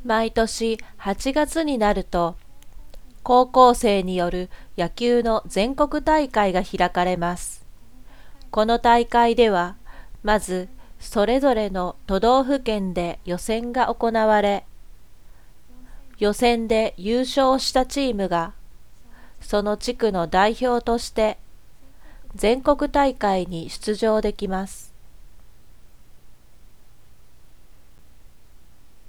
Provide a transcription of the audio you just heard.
毎年8月になると、高校生による野球の全国大会が開かれます。この大会では、まずそれぞれの都道府県で予選が行われ、予選で優勝したチームが、その地区の代表として全国大会に出場できます。